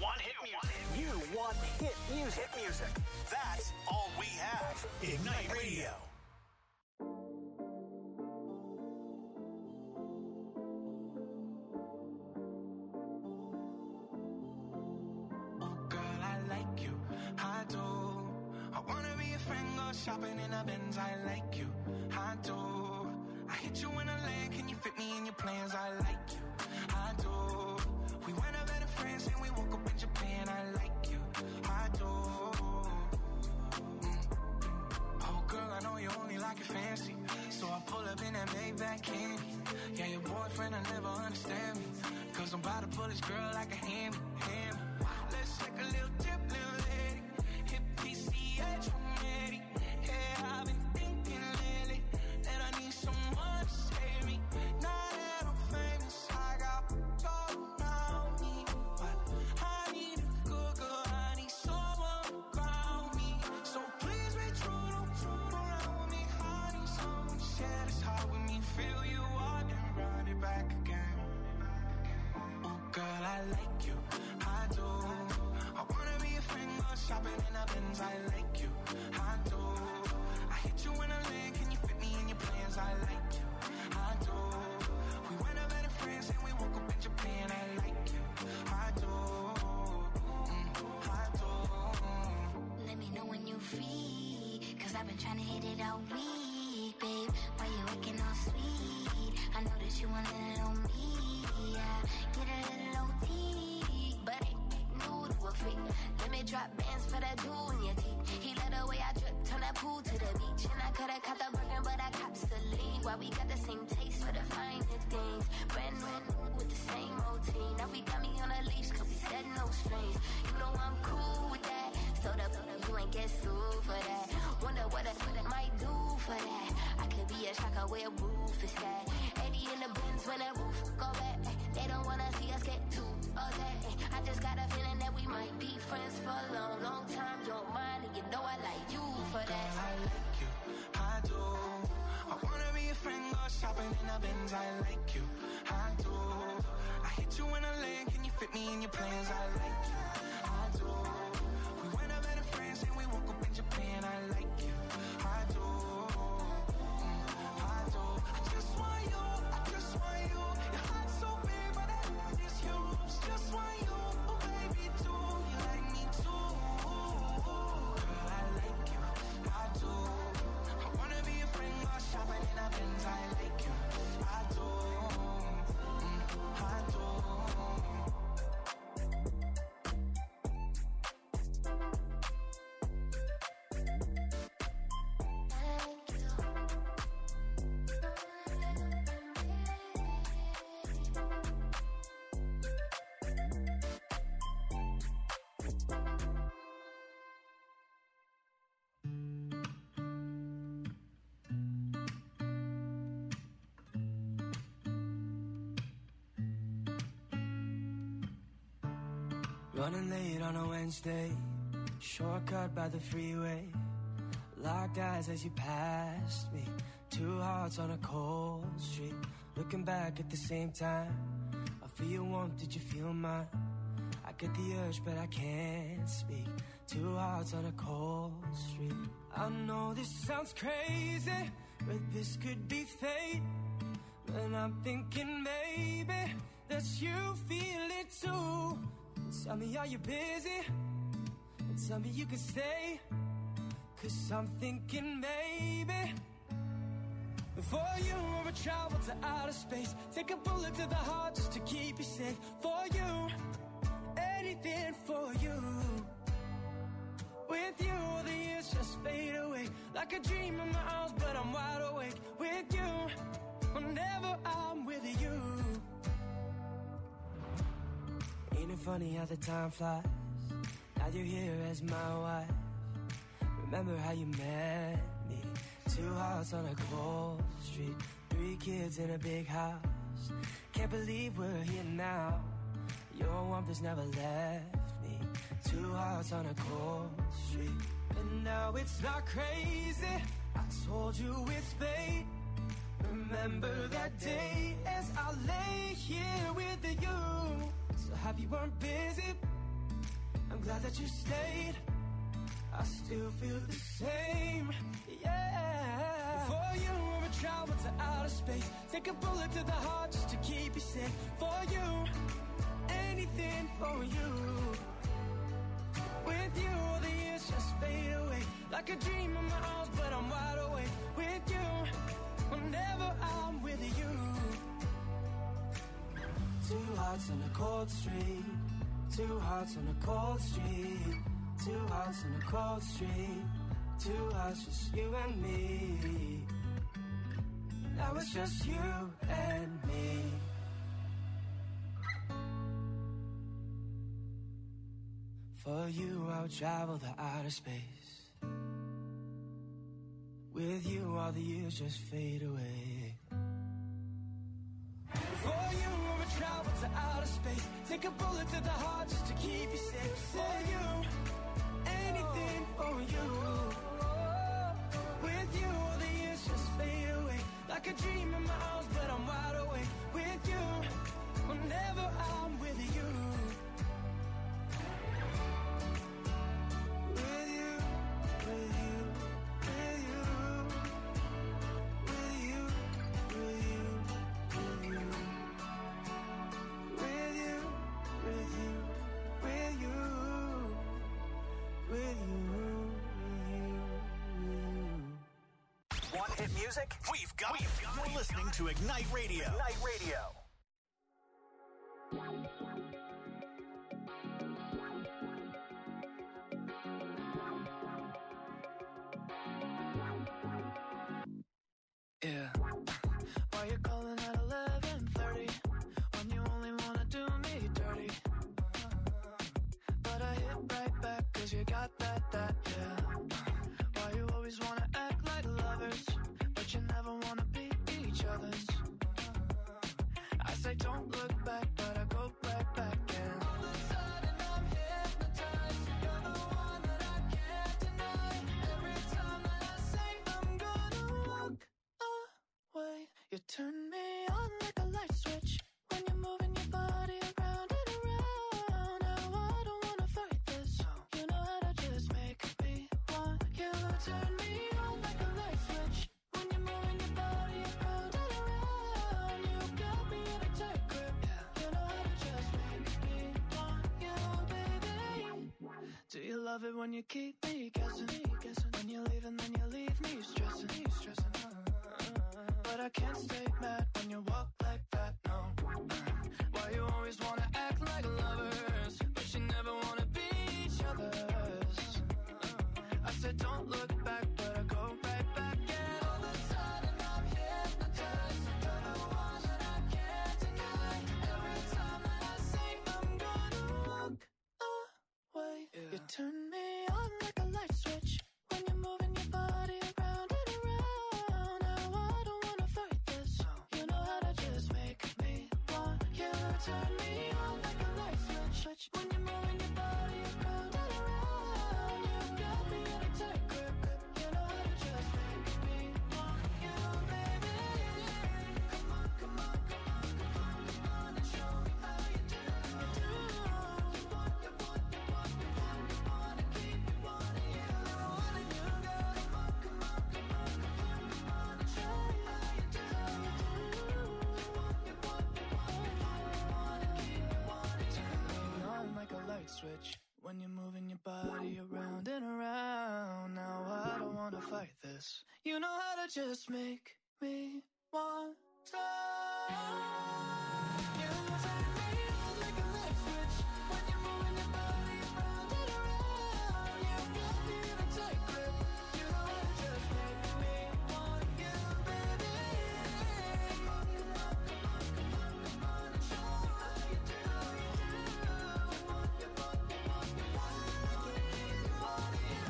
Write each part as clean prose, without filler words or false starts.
want hit music. You want hit music. Hit music. That's all we have. Ignite Radio. Shopping in a Benz, I like you, I do. I hit you in a lane, can you fit me in your plans? I like you, I do. We went out better friends and we woke up in Japan, I like you, I do. Oh girl, I know you only like it fancy, so I pull up in that Maybach candy. Yeah, your boyfriend, I never understand me, cause I'm about to pull this girl like a hammy. Let's take a little trip, little lady. Hit PCH, I'm ready. I've been thinking lately that I need someone to save me. Now that I'm famous, I got gold around me, but I need a good girl, I need someone around me. So please be true, don't around with me. I need someone to share this heart with me. Feel you out and run it back again. Oh girl, I like you, I do. I wanna be a friend, go shopping in a Benz, I like you, I do. You in a lane, can you fit me in your plans? I like you, I do. We went out better friends and we woke up in Japan. I like you, I do, I do. Let me know when you free, cause I've been trying to hit it all week, babe. Why you acting all sweet? I know that you want a little me, yeah. Get a little OT, but ain't new to a freak. Let me drop bands for that jewel in your teeth. He let the way I drip, turn that pool to the beach. And I could've caught the Birkin, but I cops the lead. Why we got the same taste for the finer things. Brand new with the same routine. Now we got me on a leash, cause we said no strings. You know I'm cool with that. So you ain't get sued for that. Wonder what I might do for that. I could be a shocker where a roof is at. 80 in the Benz when that roof go back. They don't wanna see us get too upset. I just got a feeling that we might be friends for a long, long time. You're mine and you know I like you for that. Girl, I like you, I do. I wanna be a friend, go shopping in a Benz, I like you, I do. I hit you in a lane, can you fit me in your plans? I like you, I do. We went out better friends and we woke up in Japan, I like you, I do, I do. I just want you, I just want you. Your heart's so big, but I just yours. Just want you, oh baby, do you like me too? Girl, I like you, I do. I wanna be a friend, go shopping in a Benz, I like you, I do, I do. Running late on a Wednesday, shortcut by the freeway. Locked eyes as you passed me, two hearts on a cold street. Looking back at the same time, I feel your warmth, did you feel mine? I get the urge but I can't speak, two hearts on a cold street. I know this sounds crazy, but this could be fate. And I'm thinking maybe that you feel it too. Tell me, are you busy? And tell me you can stay, cause I'm thinking maybe for you I would travel to outer space, take a bullet to the heart just to keep you safe. For you, anything for you. With you, the years just fade away like a dream in my arms, but I'm wide awake. With you, whenever I'm with you. Ain't it funny how the time flies? Now you're here as my wife. Remember how you met me? Two hearts on a cold street, 3 kids in a big house. Can't believe we're here now. Your warmth has never left me. Two hearts on a cold street. And now it's not crazy, I told you it's fate. Remember that day as I lay here with you. So happy you weren't busy, I'm glad that you stayed. I still feel the same, yeah. For you, I would travel to outer space. Take a bullet to the heart just to keep you safe. For you, anything for you. With you, all the years just fade away. Like a dream in my arms, but I'm wide awake. With you, whenever I'm with you. Two hearts on a cold street. Two hearts on a cold street. Two hearts on a cold street. Two hearts, just you and me. Now it's just you and me. For you, I'll travel the outer space. With you, all the years just fade away. For you, I would travel to outer space. Take a bullet to the heart just to keep you safe. For you, anything for you. With you, all the years just fade away. Like a dream in my arms, but I'm wide awake. With you, whenever I'm with you. With you, with you, with you. With you, with you, with you. With you, with you, with you. With you, Want hit music? We've got it. You're listening to Ignite Radio. Ignite Radio. Yeah. Why you calling at 11:30 when you only wanna do me dirty? But I hit right back 'cause you got that, yeah. Why you always wanna act like lovers, but you never wanna be each other's? I say don't look back, but I go right back and all of a sudden I'm hypnotized. You're the one that I can't deny. Every time that I say I'm gonna walk away, you turn me on like a light switch when you're moving your body around and around. Now I don't wanna fight this. You know how to just make me want you. Turn me on like a light switch when you're moving your body around and around. You got me in a tight grip. You know how to just make me want you, baby. Do you love it when you keep me guessing? When you leave and then you leave me stressing. But I can't stay mad when you walk like that, no. Why you always wanna act like lovers, but you never wanna be each other's? I said don't look back, but I go right back and all of a sudden I'm hypnotized. You're the one that I can't deny. Every time that I say I'm gonna walk away, you turn me on like a light switch when you're moving your body around and around. Now I don't wanna fight this. You know how to just make me want you. Turn me on like a light switch when you're moving your body around and around. You got me in a tight grip. You know how to just make me want you, baby. Come on, come on, come on, come on, come on and show me how you do. You want, you want, you want, you want, you want to keep me wanting you. Wanting you, girl. Come on, come on, come on, come on, come on and show me how you do. You want, you want, you want, you want, you want to keep me wanting you. Turn me on like a light switch when you're moving your body around and around. Now I don't wanna fight this. You know how to just make me want to. You turn me on like a light switch when you're moving your body around and around. You got me in a tight grip. You know how to just make me want you, baby. Come on, come on, come on, come on, come on and show me how you do. You want, you want, you want, you want, you want to keep me wanting you.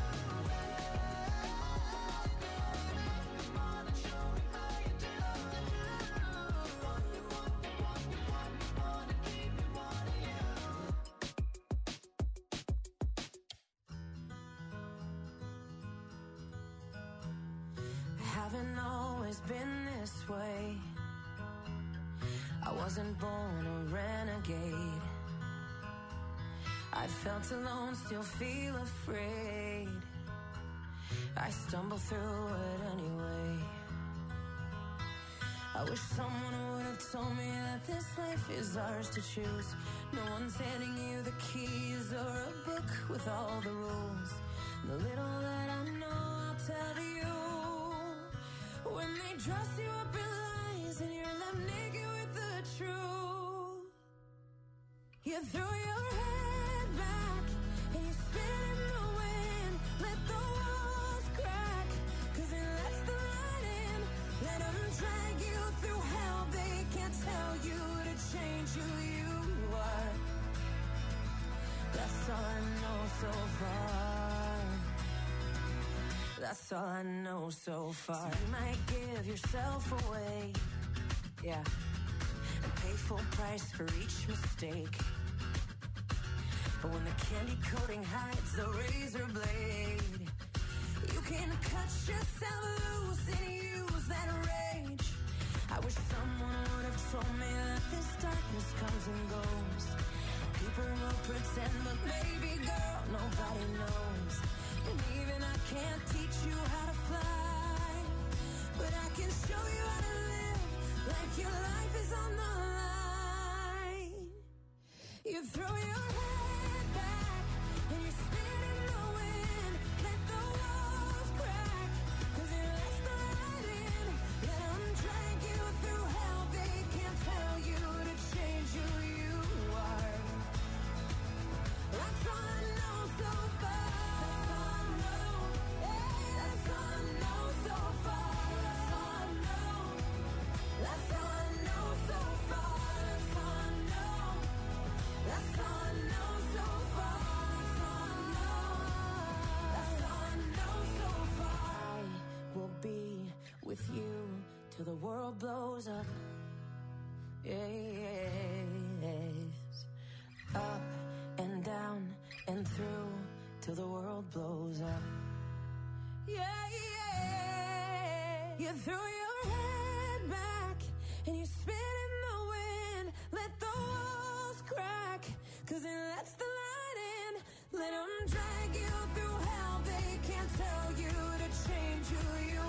Come on and show me how you do. You want, you want, you want, you want, you want to keep me wanting you. I haven't always been this way. I wasn't born a renegade. I felt alone, still feel afraid. I stumble through it anyway. I wish someone would have told me that this life is ours to choose. No one's handing you the keys or a book with all the rules. The little that I know, I'll tell you. When they dress you up in lies and you're left naked with the truth, you throw your head back and you spin in the wind. Let the walls crack, 'cause it lets the light in. Let them drag you through hell. They can't tell you to change who you are. That's all I know so far. That's all I know so far. So you might give yourself away, yeah, and pay full price for each mistake. But when the candy coating hides the razor blade, you can cut yourself loose and use that rage. I wish someone would have told me that this darkness comes and goes. People will pretend, but baby girl, nobody knows. And even I can't teach you how to fly, but I can show you how to live like your life is on the line. You throw your head back and you spin in the wind. Let the walls crack, 'cause it lets the light in. Let them drag you through hell. They can't tell you to change who you are. That's all I know so far. That's all I know. Yeah, that's all I know so far. That's all I know. That's all I know so far. That's all I know. That's all I know so far. That's all I know. That's all I know so far. I will be with you till the world blows up. Yes. Up and down and through till the world blows up. Yeah, yeah. You throw your head back and you spin in the wind. Let the walls crack, 'cause it lets the light in. Let them drag you through hell. They can't tell you to change who you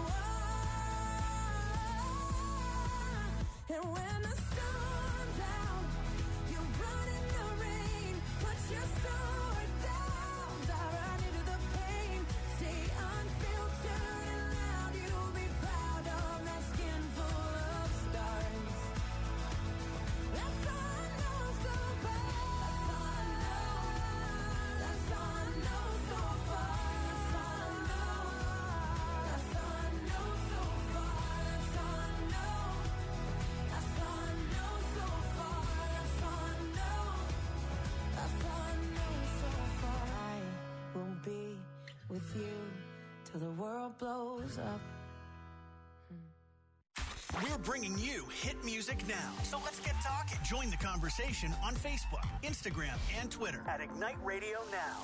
are. And when the storm's out, you run in the rain. Put your sword down, dive right into the pain. Stay unfiltered and loud. You'll be proud of that skin full of stars. That's all I know so far. That's all I know. That's all I know so far. That's all I know. That's all I know so far. That's all I know. That's all I know so far. That's all I know. That's all I know so far. I will be with you till the world blows up. We're bringing you hit music now. So let's get talking. Join the conversation on Facebook, Instagram, and Twitter At Ignite Radio Now.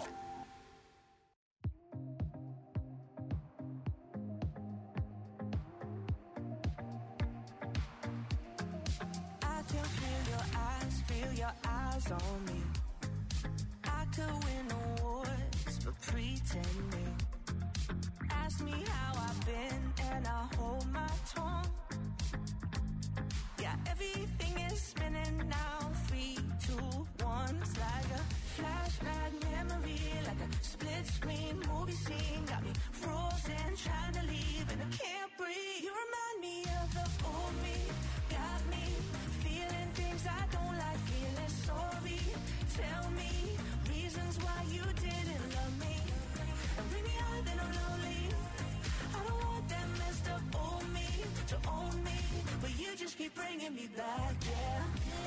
I can feel your eyes on me. I could win awards for pretending. Ask me how I've been and I hold my tongue. Yeah, everything is spinning now. 3, 2, 1. It's like a flashback memory, like a split screen movie scene. Got me frozen, trying to leave and I can't breathe. You remind me of the old me. Got me feeling things I don't like, feeling sorry. Tell me reasons why you didn't love me. And bring me out then I'm lonely. I don't want that messed up old me to own me, but you just keep bringing me back, yeah.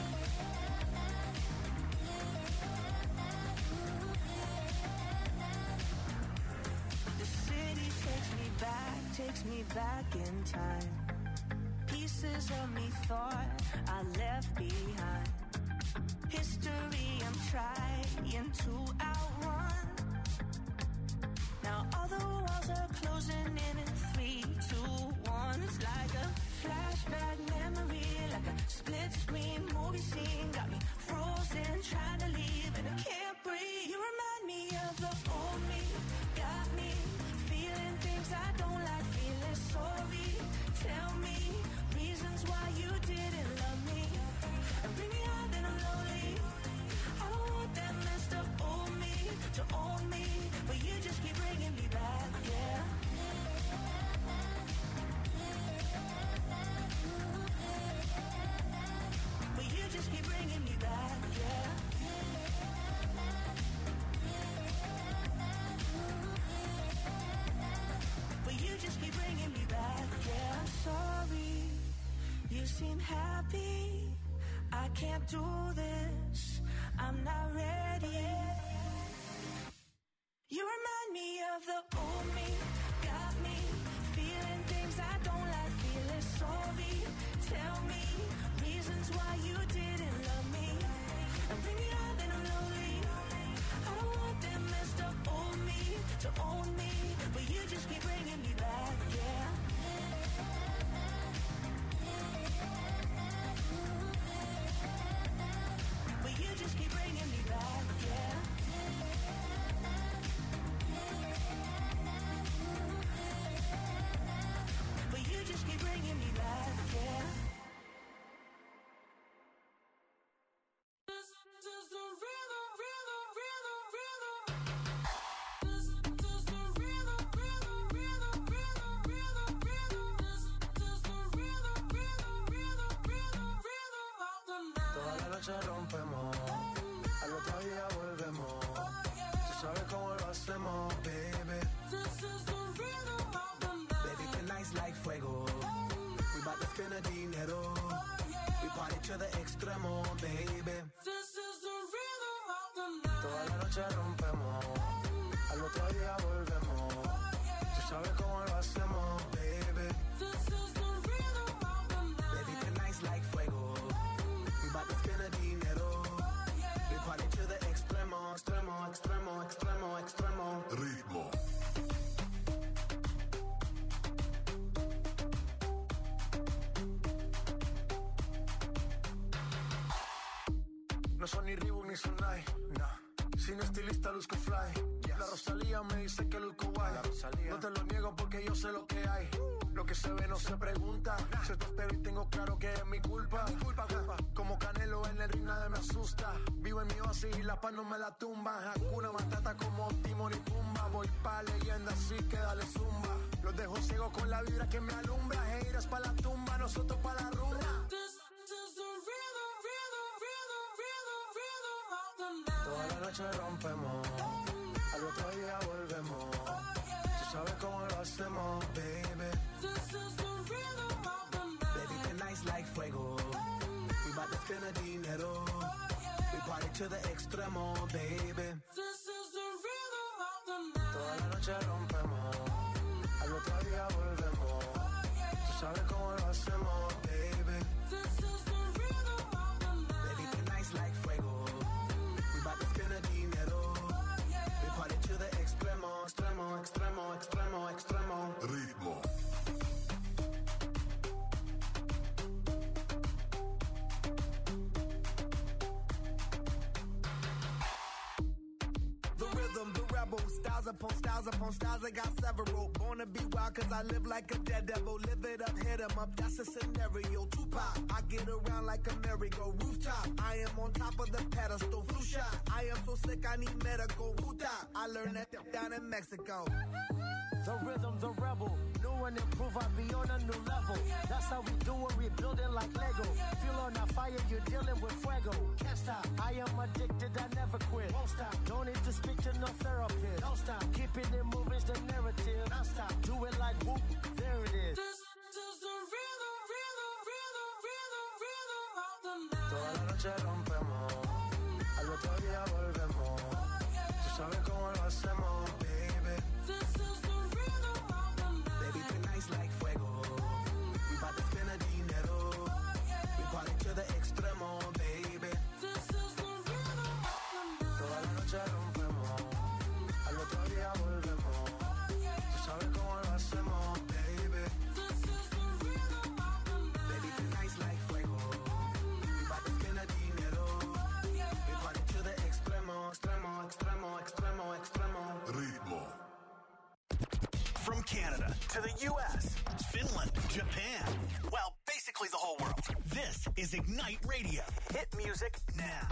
The city takes me back in time. Pieces of me thought I left behind. History I'm trying to outrun. Now all the walls are closing in 3, 2, 1. It's like a flashback memory, like a split screen movie scene. Got me frozen, trying to leave and I can't breathe. You noche rompemos, al otro día volvemos. Tú sabes cómo lo hacemos, baby. This is the rhythm of the night. Baby, tonight's like fuego. We bout to spend the dinero. We party to the extremo, baby. This is the rhythm of the night. Toda la noche rompemos, al otro día volvemos. Tú sabes cómo lo hacemos, baby. This is the rhythm of the night. Baby, tonight's like fuego. We bout to spend the dinero. We party to the extremo, extremo, extremo, extremo, extremo. Ritmo. No son ni Reebok ni Sonai, nah. Sin estilista luzco fly. Yes. La Rosalía me dice que luzco guay. No te lo niego porque yo sé lo que hay. Lo que se ve no se pregunta. Se te espero y tengo claro que es mi culpa. Como Canelo en el ring nadie me asusta. Vivo en mi oasis y la paz no me la tumba. Hakuna Matata como Timon y Pumba. Voy pa' leyenda así que dale zumba. Los dejo ciego con la vibra que me alumbra. Heiras pa' la tumba, nosotros pa' la rumba. Toda la noche rompemos, al otro día volvemos. Tú sabes cómo lo hacemos, baby. Baby, tonight's like fuego. We bout to spend the dinero. We party to the extremo, baby. Toda la noche rompemos, al otro día volvemos. Tú sabes cómo lo hacemos, baby. Baby, tonight's like fuego. To the extremo, extremo, extremo, extremo, extremo. Ritmo. The rhythm, the rebel. Styles upon styles upon styles, I got several. Born to be wild cause I live like a dead devil. Live it up, hit 'em up, that's a scenario. Tupac, I get around like a merry-go rooftop. I am on top of the pedestal, flu shot. I am so sick, I need medical. I learned that down in Mexico. The rhythm, the rebel. New and improve, I be on a new level. That's how we do it, we building like Lego. Feel on a fire, you're dealing with fuego. Can't stop, I am addicted, I never quit. Won't stop, don't need to speak to no therapist. Don't stop, keeping it moving's the narrative. Don't stop, do it like whoop, there it is. This is the rhythm, rhythm, rhythm, rhythm, rhythm of the night. Toda la noche rompemos, al otro día volvemos. Tú sabes cómo lo hacemos, baby. This is the rhythm of the night. Baby, tonight's like fuego. We bout to spend the dinero. We party to the extremo, baby. This is the rhythm of the night. Toda la noche rompemos, al otro día volvemos. Tú sabes cómo lo hacemos, baby. This is the rhythm of the night. Baby, tonight's like fuego. We bout to spend the dinero. We party to the extremo, extremo, extremo, extremo, extremo. Ritmo. From Canada to the U.S., Finland, Japan, well, basically the whole world. This is Ignite Radio. Hit music now.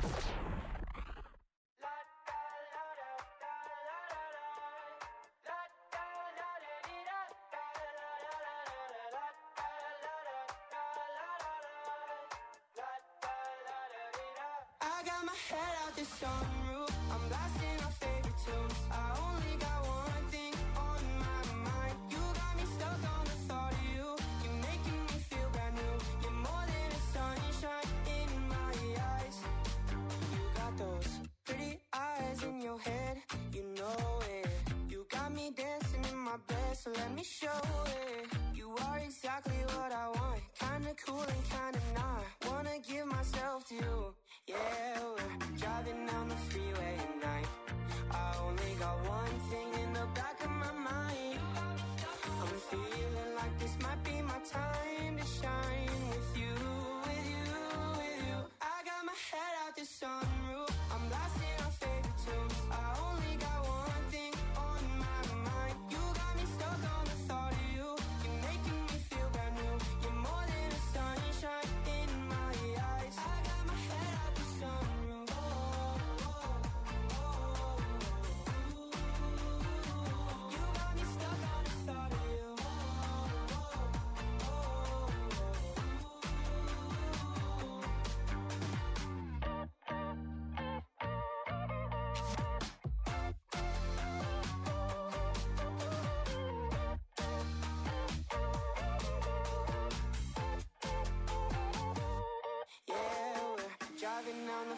I got my head out the sunroof. I'm blasting our favorite tunes. I only got one thing on my mind. You got me stuck on the thought of you. You're making me feel brand new. You're more than a sunshine in my eyes. You got those pretty eyes in your head. You know it. You got me dancing in my bed, so let me show it. You are exactly what I want. Kinda cool and kinda not. Wanna give myself to you. Yeah, we're driving down the freeway at night. I only got one thing in the back of my mind. I'm feeling like this might be my time to shine with you, with you, with you. I got my head out the sunroof. I'm blasting our favorite tunes. I only got one thing on my mind. You got me stuck on the thought of you. You're making me feel brand new. You're more than a sunshine in my eyes. I got my head out the sunroof. Oh, oh, oh.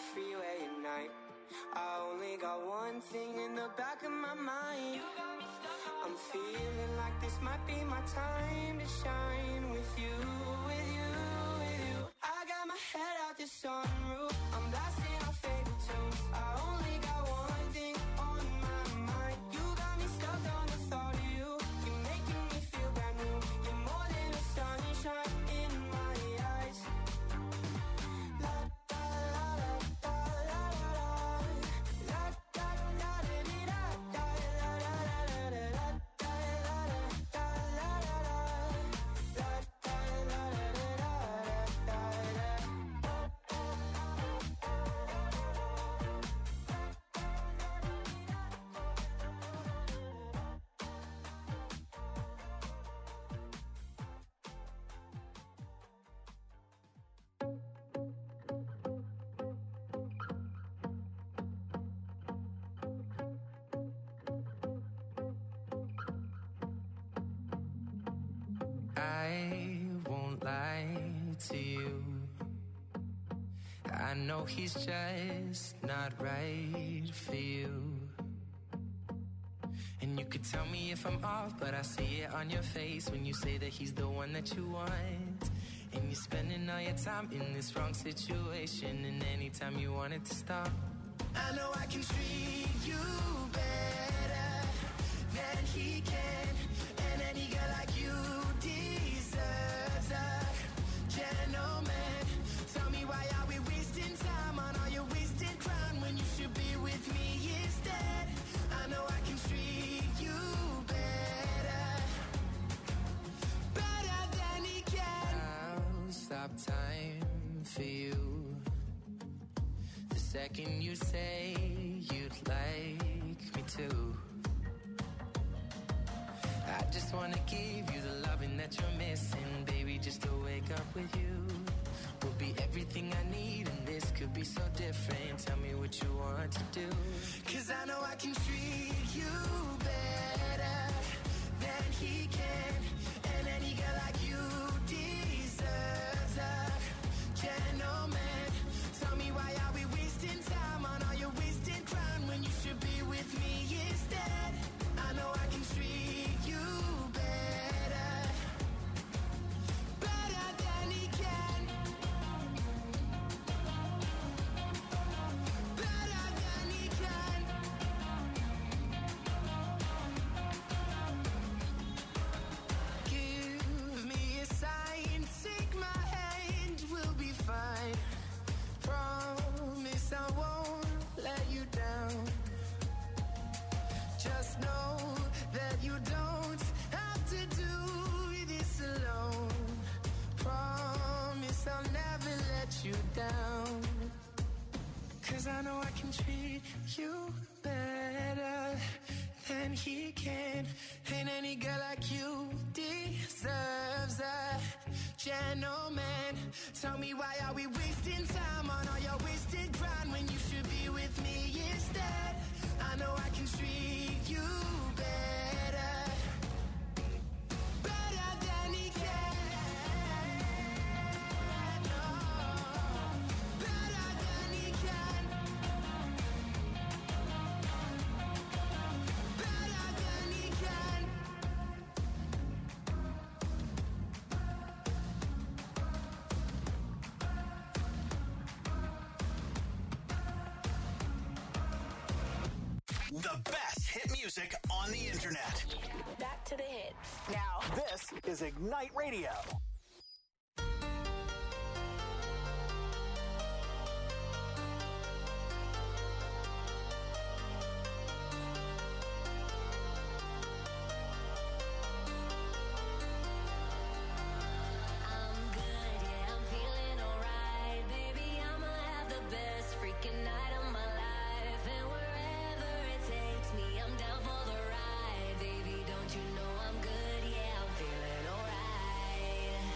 freeway at night. I only got one thing in the back of my mind. I'm feeling like this might be my time to shine with you, with you, with you. I got my head out the sunroof, I'm blasting our favorite tunes. I only got one thing on my mind. You got me stuck on the thought of you. You're making me feel brand new. You're more than the sunshine in my eyes. La da la da la la la. La da da da da da la la la la la. Da la da la la la. La da la la la I won't lie to you. I know he's just not right for you. And you could tell me if I'm off, but I see it on your face when you say that he's the one that you want. And you're spending all your time in this wrong situation, and anytime you want it to stop, I know I can treat you better than he can. And any girl like you deserves a gentleman. Tell me, why are we wasting time on all your wasted crown when you should be with me instead? I know I can treat you better, better than he can. I'll stop time for you the second you say you'd like me to. I just wanna give you the loving that you're missing, baby, just to wake up with you will be everything I need, and this could be so different. Tell me what you want to do, 'cause I know I can treat you better than he can. And any girl like you deserves a gentleman. Tell me, why are we wasting time on all your wasted crown when you should be with me instead? I know I can treat you better, better than he can, better than he can. Give me a sign, take my hand, we'll be fine. Promise I won't let you down. Just know that you don't have to do this alone. Promise I'll never let you down. 'Cause I know I can treat you better than he can. And any girl like you deserves a gentleman. Tell me, why are we wasting time on all your wasted grind when you should be with me instead? I know I can treat you better, better than he can. No, better than he can, better than he can. The best hit music on the internet. Back to the hits. Now, this is Ignite Radio. I'm good, yeah, I'm feeling alright. Baby, I'ma have the best freaking night of my life. And wherever it takes me, I'm down for the ride. Baby, don't you know I'm good, yeah, I'm feeling alright.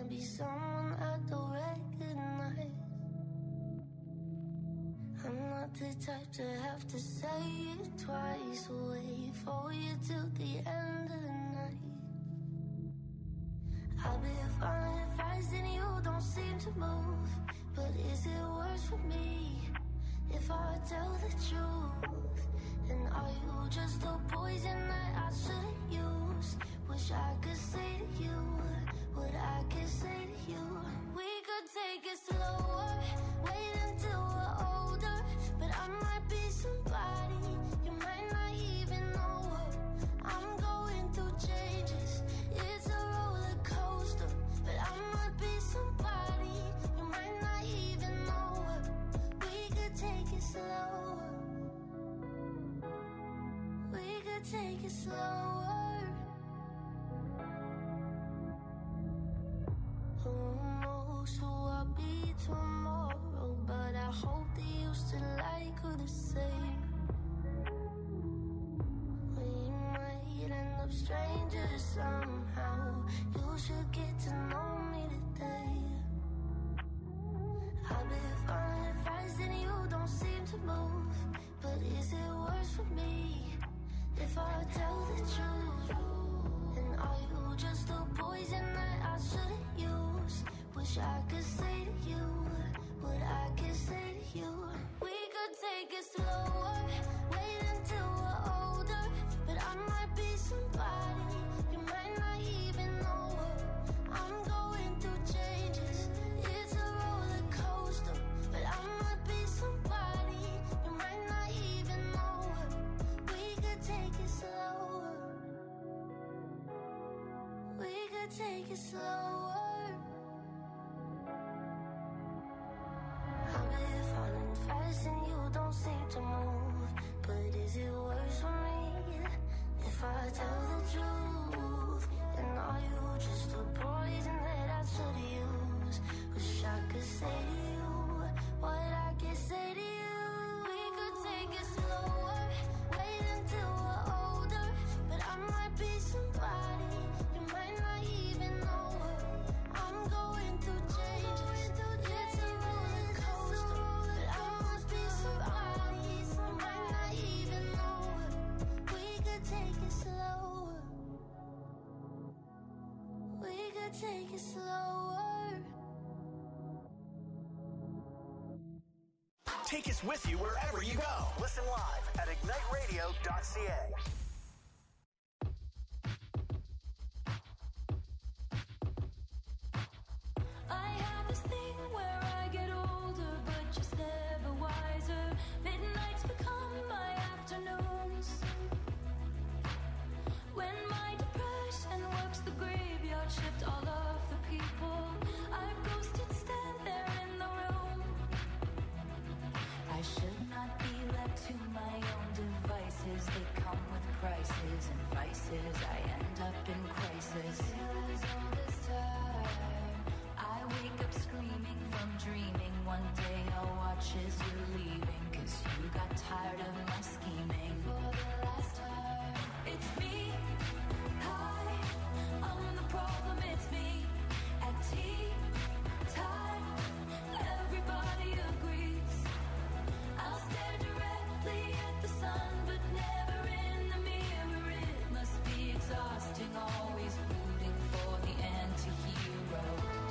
might be someone I don't recognize. I'm not the type to have to say it twice. Wait for you till the end of the night. I've been following advice and you don't seem to move. But is it worse for me if I tell the truth? And are you just a poison that I shouldn't use? Wish I could say to you what I could say to you. We could take it slower, wait until we're older. But I might be somebody you might not even know her. I'm going through changes, it's a roller coaster. But I might be somebody you might not even know her. We could take it slower, we could take it slower. Who knows who I'll be tomorrow, but I hope that you still like her the same. We might end up strangers somehow. You should get to know me today. I've been following advice and you don't seem to move. But is it worse for me if I tell the truth? And are you just a poison that I shouldn't use? Wish I could say to you what I could say to you. We could take it slower, wait until we're older. But I might be somebody you might not even know her. I'm going through changes, it's a roller coaster. But I might be somebody you might not even know her. We could take it slower, we could take it slower. I've been falling fast and you don't seem to move. But is it worse for me if I tell the truth? And are you just a poison that I should use? Wish I could say to you what I could say to you. We could take it slower, wait until we're older. But I might be somebody you might not even know her. I'm going through changes, it's a roller coaster. But I must be somebody you might not even know her. We could take it slower, we could take it slower. Take us with you wherever you go. Listen live at igniteradio.ca. I have this thing where I get older, but just never wiser. Midnights become my afternoons. When my depression works the graveyard shift, all of the people I've ghosted stand there in the room. I should not be left to my own devices. They come with prices and vices. I end up in crisis. All this time, I wake up screaming from dreaming. One day I'll watch as you're leaving, 'cause you got tired of my scheming. For the last time, it's me. Hi, I'm the problem, it's me. At tea time, everybody agrees. I'll stare directly at the sun, but never in the mirror. It must be exhausting, always rooting for the anti-hero.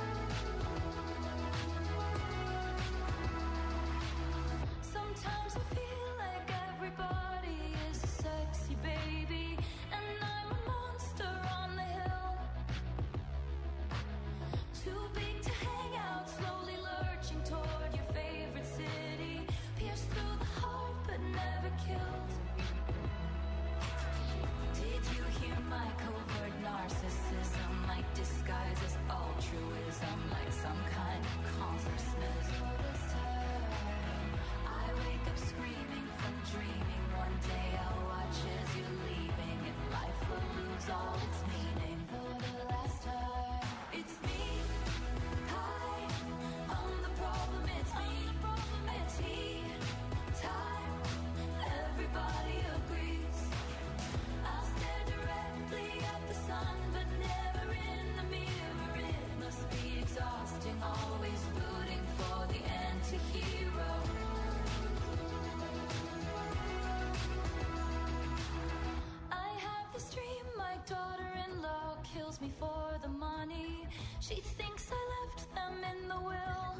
Sometimes I feel like everybody is a sexy baby, and I'm a monster on the hill. Too big to hang out, slowly lurching toward your favorite city. Pierced through the heart, but never killed. Did you hear my covert narcissism? Like disguise as altruism, like some kind of consciousness. All this time, I wake up screaming from dreaming. One day I'll watch as you're leaving, and life will lose all its meaning. For the last time, it's me. Hi, I'm the problem, it's me. At tea time, everybody agrees. I'll stare directly at the sun, but never in the mirror. me for the money. She thinks I left them in the will.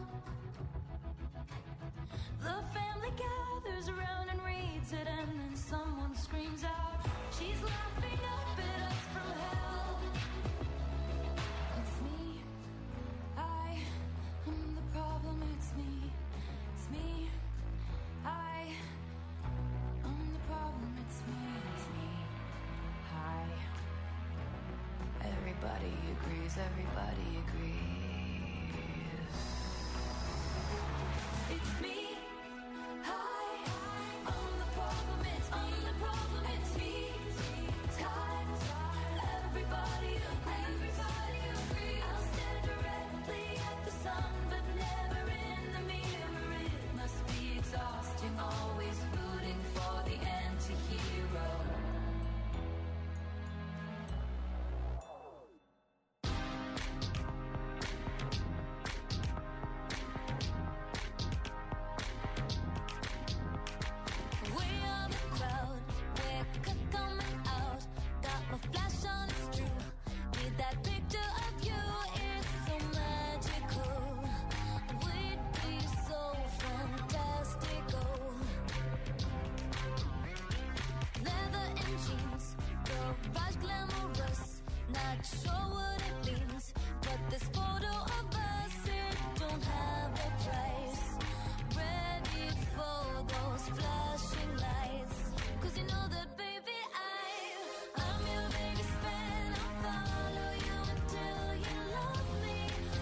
The family gathers around and reads it, and then someone screams out, she's laughing up at us from hell. It's me, I am the problem, it's me, I am the problem, it's me, hi. Everybody agrees, it's me. Always rooting for the anti-hero. We are the crowd, we're coming out. Got my flash on, it's true. Need that picture of you, it's so magical. We'd be so fantastical. Leather and jeans, garage glamorous. Not sure what it means, but this photo of us, it don't have a price. Ready for those flashing lights, 'cause you know that baby I'm your biggest fan. I'll follow you until you love me.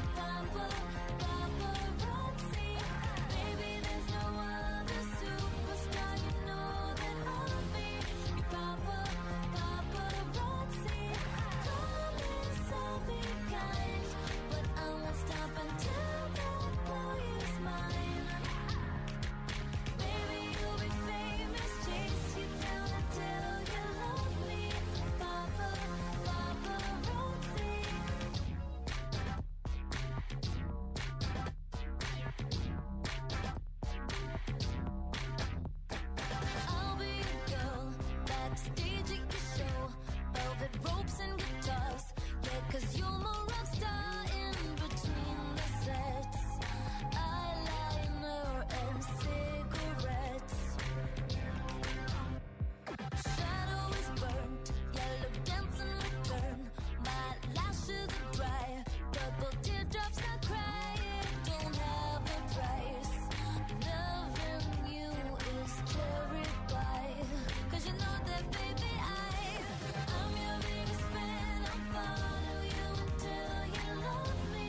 Paparazzi, baby there's no other superstar, you know that I'll be your paparazzi. Promise I'll be kind, but I won't stop until that boy is mine. Baby you'll be famous, chase you down until you love me. Paparazzi. I'll be a girl backstage at your show. Velvet ropes and guitars. Yeah, 'cause you're my rock star in between the sets. Eyeliner and cigarettes. Shadow is burnt, yellow dancing return. My lashes are dry, purple teardrops I cry. It don't have a price. Loving you is cherry pie, 'cause you know that baby I'm your biggest fan. I'll follow you until you love me.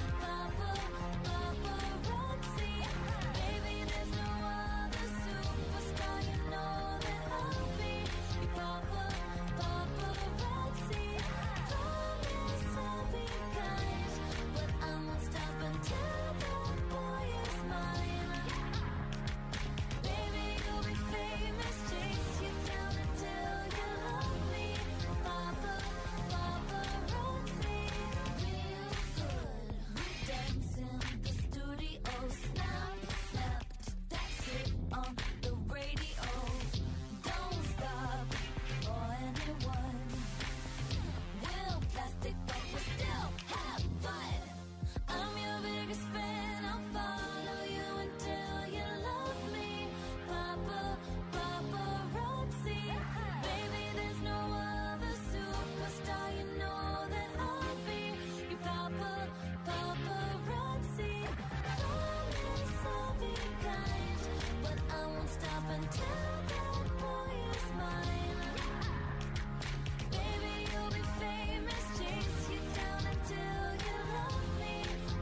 Paparazzi, baby there's no other superstar, you know that I'll be your paparazzi. Promise I'll be kind, but I won't stop until that boy is mine. Baby you'll be famous, chase you down until you love me. Paparazzi, real good. We dance in the studio, snap that shit on the radio. Don't stop for anyone. We'll plastic, but we still have fun. I'm your biggest fan. I'll follow you until you love me. Paparazzi, baby there's no other superstar, you know that I'll be your paparazzi. Promise I'll be kind, but I won't stop until that boy is mine. Baby you'll be famous, chase you down until you love me.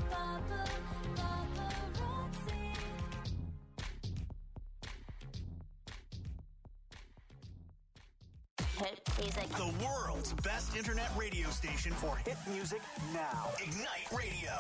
Paparazzi. Hit music. The world's best internet radio station for hit music now. Ignite Radio.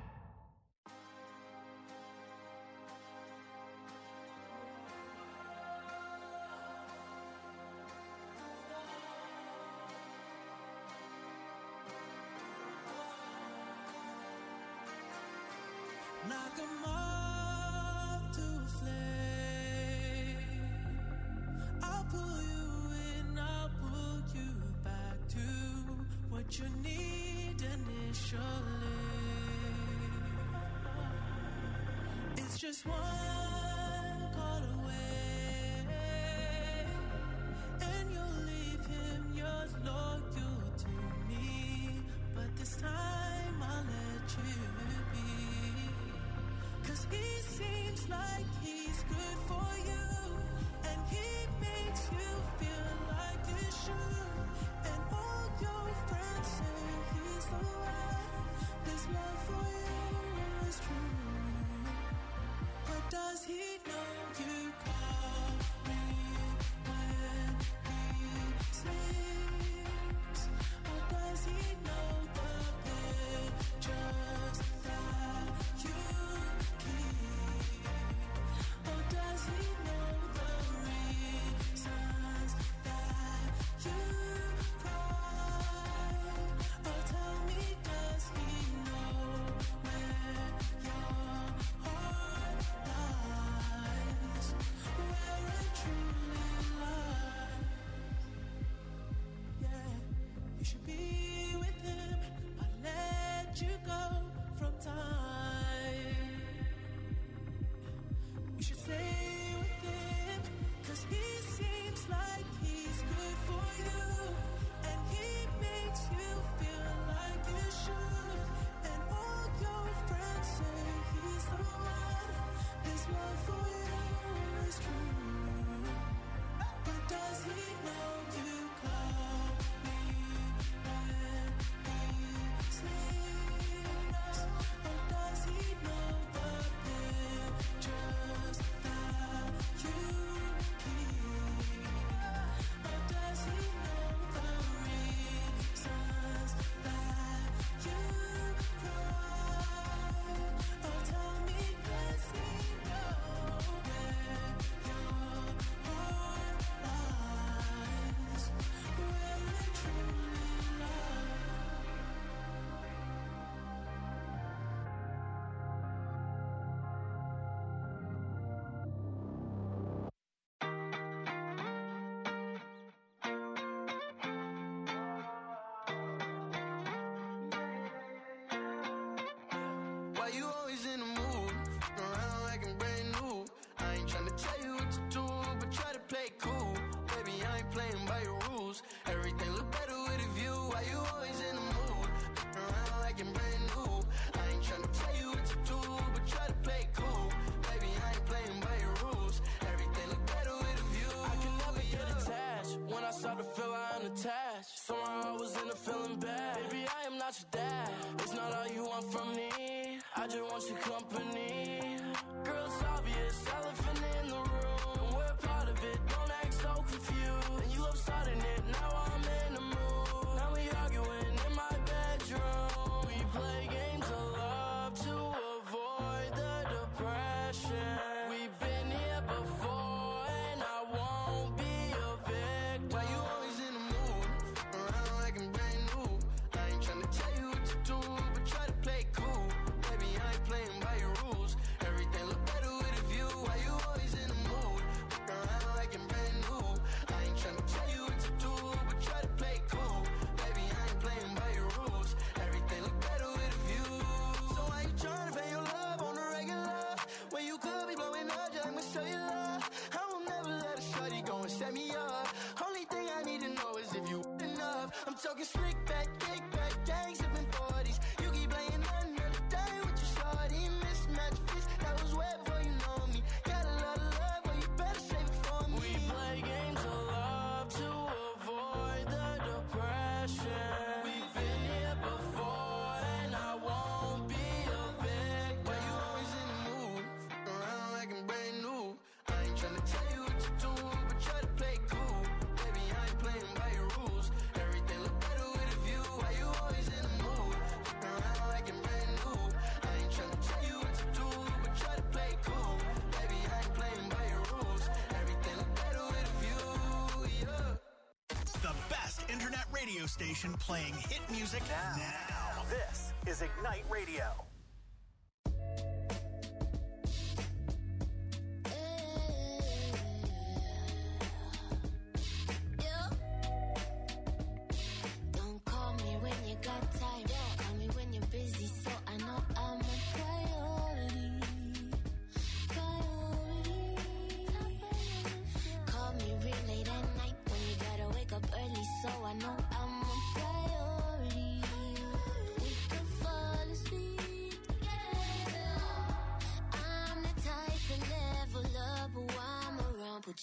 Knock 'em off to a flame. I'll pull you in, I'll pull you back to what you need. surely. It's just one call away, and you'll leave him yours loyal to me. But this time I'll let you be, 'cause he seems like he's good for you, and he makes you feel like you should. And all your friends say he's the one. This love for you is true. But does he know you call me when he sleeps? Or does he know the pictures that you keep? Or does he know the reasons that you cry? Or tell me, does he know where your heart lies, where it truly lies? Yeah, you should be with him, but let you go from time. You should stay with him, 'cause he seems like he's good for you, and he makes you feel like you should. And all your friends say he's the one. His love for you is true. But does he know you call me when he sleeps? Or does he know the pictures that you keep? Or does he know the reasons that you cry? Or tell me, does he know where your heart lies, where it truly lies? Why you always in the mood? Around like I'm brand new. I ain't tryna tell you what to do, but try to play cool. Baby, I ain't playing by your rules. Everything look better with a view. Why you always in the mood? Around like I'm brand new. I ain't tryna tell you what to do, but try to play cool. Baby, I ain't playing by your rules. Everything look better with a view. I can never get attached. When I start to feel I'm attached, somehow I was in a feeling bad. Baby, I am not your dad. It's not all you want from me. I just want your company. Girl, it's obvious, elephant in the room, and we're part of it. Don't act so confused. And you love starting it. Now I'm in the mood. Now we arguing in my bedroom. We play games of love to avoid the depression. We've been here before, and I won't be a victim. Why you always in the mood? Around like I'm brand new. I ain't tryna tell you what to do, but try to play cool. Baby, I ain't playing by your rules. Everything look better with a view. Why you always in the mood? Around like I'm brand new. I ain't tryna tell you what to do, but try to play cool. Baby, I ain't playing by your rules. Everything look better with a view. So why you tryna pay your love on the regular, when you could be blowing up just like my cellular? I will never let a shorty go and set me up. Only thing I need to know is if you enough. I'm talking slick back, kick back, gang sipping 40s. You keep playing another day with your shorty. Mismatch fits, that was way before you know me. Got a lot of love, well you better save it for me. We play games of love to avoid the depression. We've been here before, and I won't be a victim. Why you always in the mood? Around like I'm brand new. I ain't tryna tell you what to do, but try to play cool. Baby, I ain't playing by your rules. Everything look better with a view. Why you always in the mood? Around like I'm brand new. I ain't tryna tell you what to do, but try to play cool. Baby, I ain't playing by your rules. Everything look better with a view, yeah. The best internet radio station playing hit music now. This is Ignite Radio. Don't call me when you got time. Call me when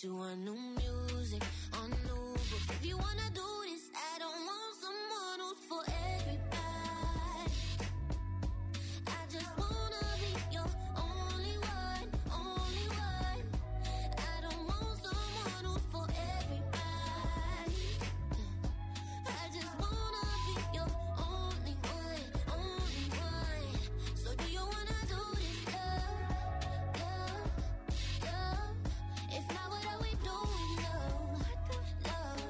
you on new music, on new books. If you wanna do this, I don't want someone who's for everybody. I just wanna be your only one, only one. I don't want someone who's for everybody. I just wanna be your only one, only one. So do you wanna do this, love, love, love? If not, what are we doing, love, love,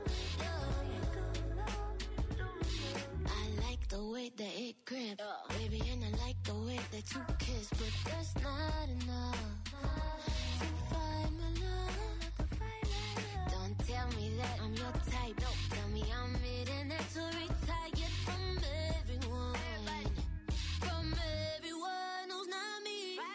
love? I like the way that it grips, baby, and I like the way that you kiss, but that's not enough to find my love. Don't tell me that I'm your type. Don't tell me I'm it and that you're retired from everyone, from everyone who's not me.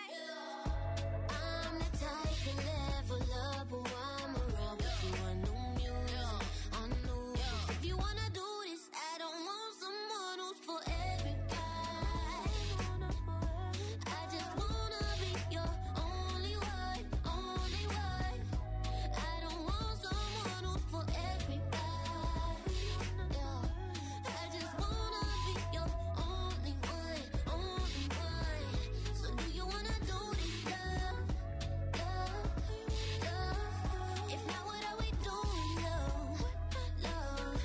I'm the type to level up who I'm around, but you want new music, on new books. If you wanna do this, I don't want someone who's for everybody. I just wanna be your only one, only one. I don't want someone who's for everybody. I just wanna be your only one, only one. So do you wanna do this, love, love, love? If not, what are we doing, love, love,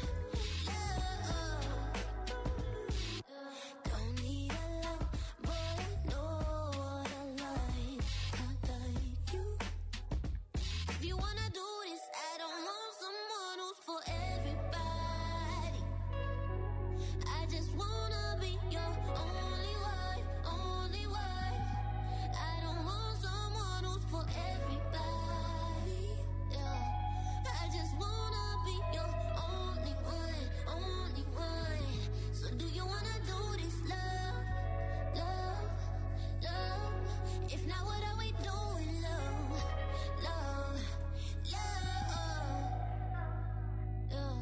love? Don't need a lot, but I know what I like you. If you wanna do this, I don't want someone who's for everybody. I just wanna be your only one, only one. I don't want someone who's for everybody. Yeah. I just wanna be your only one, only one. So do you wanna do this, love, love, love? If not, what are we doing, love, love, love? Yeah.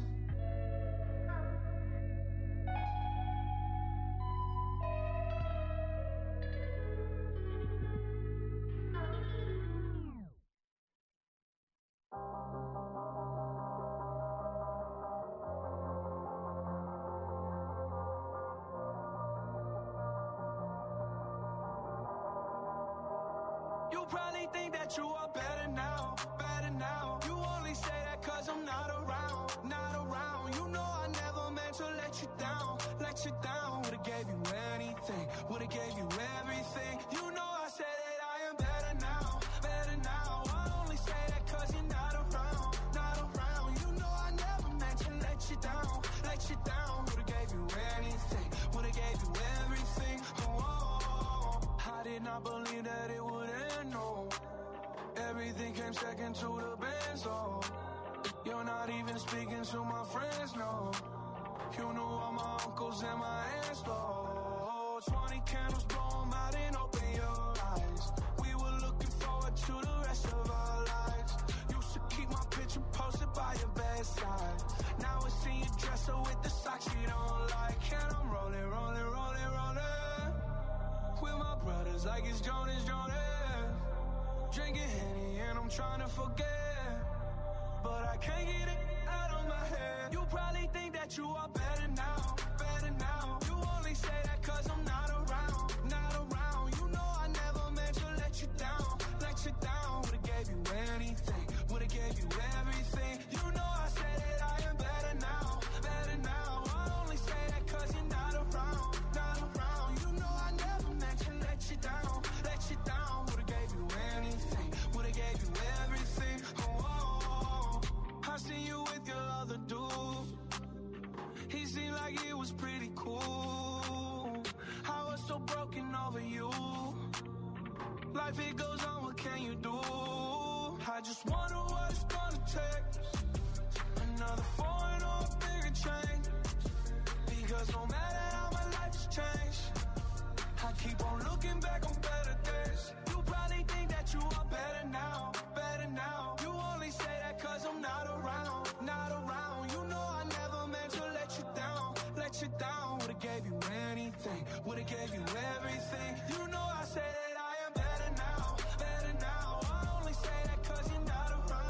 You probably think that you are better now, better now. You only say that cause I'm not around, not around. You know I never meant to let you down, let you down. Would've gave you anything, would've gave you everything. You know I said that I am better now, better now. I only say that cause you're not around, not around. You know I never meant to let you down, let you down. Would've gave you anything, would've gave you everything. Oh, I did not believe that it would end, no. Everything came second to the best, oh. You're not even speaking to my friends, no. You knew all my uncles and my aunts, Lord. 20 candles, blow 'em out and open your eyes. We were looking forward to the rest of our lives. Used to keep my picture posted by your bedside. Now it's in your dresser with the socks you don't like. And I'm rolling, rolling, rolling, rolling with my brothers like it's Jonas, Jonas. Drinking Henny and I'm trying to forget, but I can't get it out of my head. You probably think that you are better now, better now. You only say that cause I'm not around, not around. You know I never meant to let you down, let you down. Would've gave you anything, would've gave you everything. You know I said that I am better now, better now. I only say that cause you're not around, not around. You know I never meant to let you down, let you down. Would've gave you anything, would've gave you everything. Oh, I seen you with your other dude. He seemed like it was pretty cool. I was so broken over you. Life it goes on, what can you do? I just wonder what it's gonna take. Another foreign or a bigger change. Because no matter how my life's changed, I keep on looking back on better days. You probably think that you are better now, better now. You only say that cause I'm not around, not around. You know I never meant to let you down, let you down. Would've gave you anything, would've gave you everything. You know I say that I am better now, better now. I only say that cause you're not around.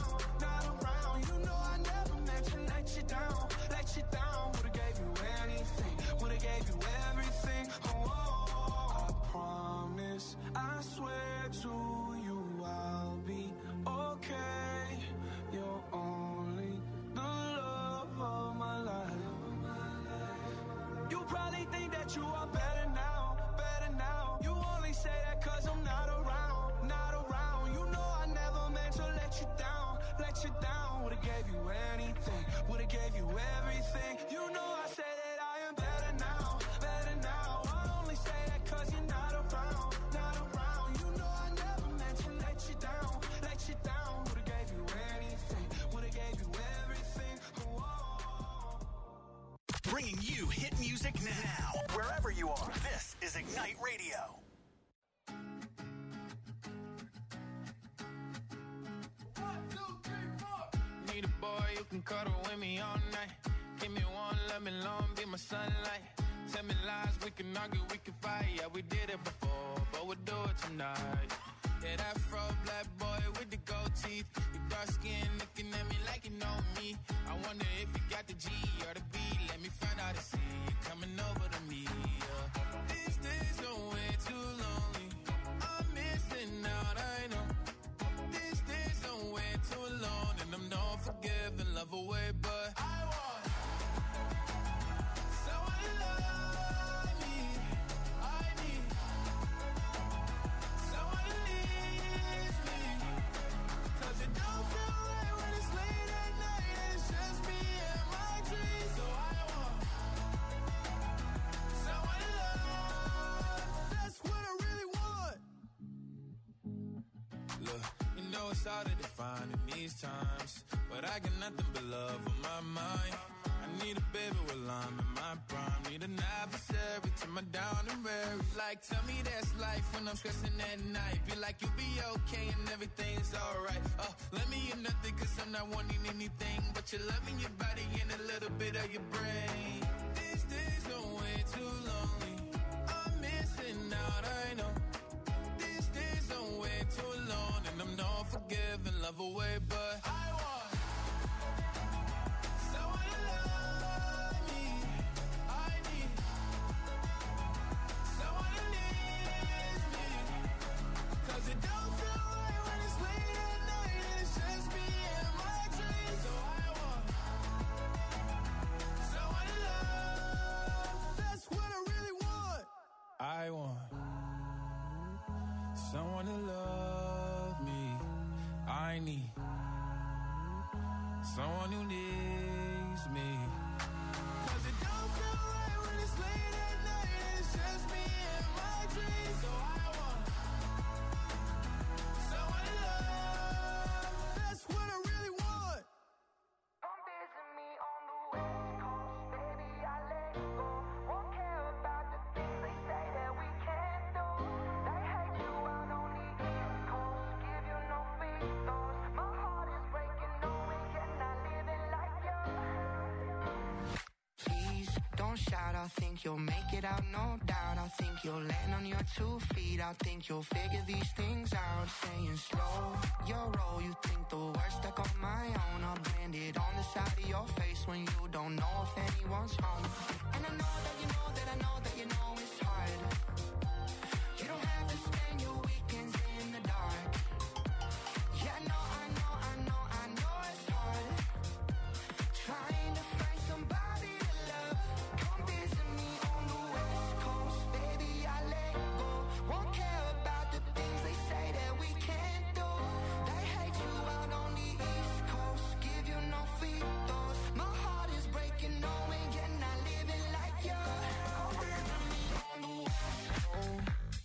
only think that you are better now, better now. You only say that cause I'm not around, not around. You know I never meant to let you down, let you down. Would've gave you anything, would've gave you everything. You know I say that I am better now, better now. I only say that cause you're not around, not around. You know I never meant to let you down, let you down. Would've gave you anything, would've gave you everything. Whoa. Bringing you hit music now, wherever you are. This is Ignite Radio. Need a boy who can cuddle with me all night. Give me one, let me long, be my sunlight. Tell me lies, we can argue, we can fight. Yeah, we did it before, but we'll do it tonight. Yeah, that fro black boy with the gold teeth. Your dark skin looking at me like you know me. I wonder if you got the G or the B. Let me find out and see you coming over to me. Yeah. These days are way too lonely. I'm missing out, I know. These days are way too alone, and I'm not forgiving, love away, but I want someone to love me. I need someone to leave me, cause it don't feel right when it's late at night and it's just me and my dreams. So I want someone to love. That's what I really want. Look, you know it's hard to define in these times, but I got nothing but love on my mind. I need a baby while I'm in my prime. Need an adversary to my down and weary. Like, tell me that's life when I'm stressing at night. Be like, you'll be okay and everything's alright. Let me in nothing cause I'm not wanting anything but your love in your body and a little bit of your brain. These days are way too lonely. I'm missing out, I know. These days are way too alone, and I'm not forgiving, love away, but I want someone to love me. I need someone to leave me, cause it don't feel right when it's late at night and it's just me and my dreams. So I want someone to love. That's what I really want. I want someone to love me. I need someone who needs me, cause it don't feel right when it's late at night and it's just me and my dreams. So I want someone to love. That's what I really want. Come visit me on the West Coast, baby, I let go. Won't care about the things they say that we can't do. They hate you out on the East Coast, give you no free throws. My heart is breaking, knowing you're not living like you. Please don't shout, I think you'll make it out, no doubt. I think you'll land on your 2 feet. I think you'll figure these things out. Saying slow your roll, you think the worst stuck on my own. I'll blend it on the side of your face when you don't know if anyone's home. And I know that you know that I know that you know it's hard. You don't have to spend your weekends in the dark. Yeah, I know, I know, I know, I know it's hard. Trying to find somebody to love. Come visit me on the West Coast, baby, I let go. Won't care about the things they say that we can't do. They hate you out on the East Coast, give you no free throws. My heart is breaking, knowing you're not living like you. Come visit me on the West Coast.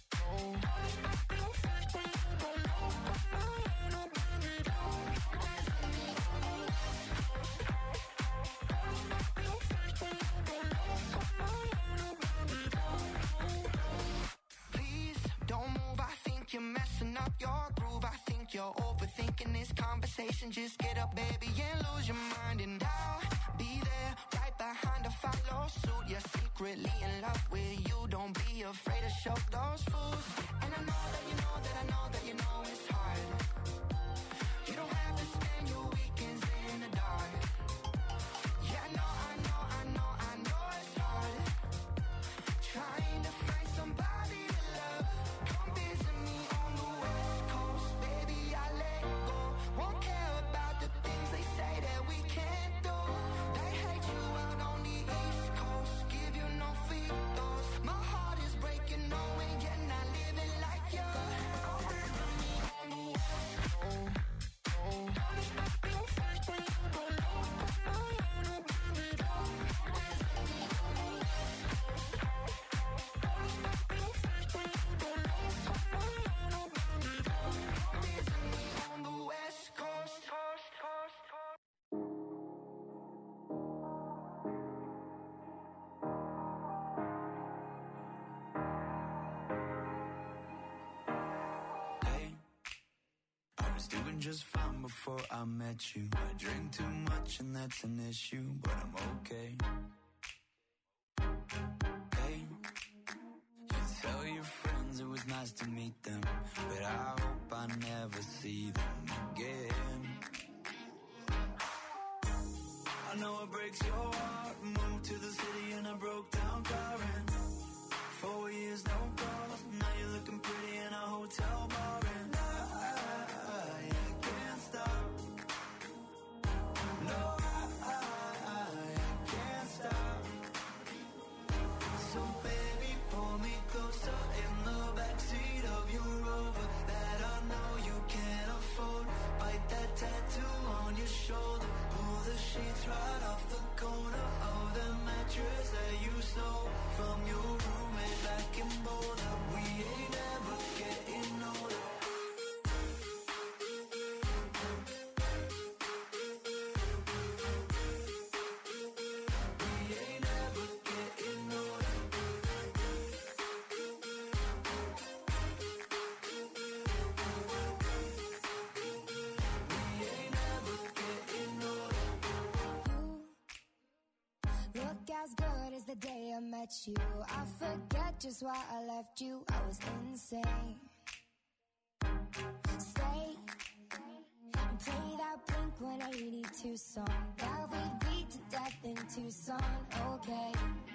Please don't move, I think you're messing up your groove. I think you're overthinking this conversation. Just get up, baby, and lose your mind. And I'll be there, right behind to follow suit. You're secretly in love with you. Don't be afraid to show those fools. And I know that you know that I know that you know it's hard. You don't have to spend your weekends in the dark. Yeah, I know, I know, I know, I know it's hard. Trying to find somebody to love. Come visit me on the West Coast, baby, I let go. Won't care about the things they say that we can't do. They hate you out on the East Coast, give you no free was doing just fine before I met you. I drink too much and that's an issue, but I'm okay. Hey, you tell your friends it was nice to meet them, but I hope I never see them again. I know it breaks your heart. Moved to the city and I broke down crying. 4 years, no calls. Now you're looking pretty in a hotel bar. And I can't stop. No, I can't stop. So baby, pull me closer in the backseat of your Rover that I know you can't afford. Bite that tattoo on your shoulder. Pull the sheets right off the corner of the mattress that you stole from your roommate back in Boulder. We ain't ever getting older. We ain't ever getting older. We ain't ever getting older. Look as good as the day I met you. I forget just why I left you. I was insane. Stay and play that Blink-182 song that we beat to death in Tucson. Okay.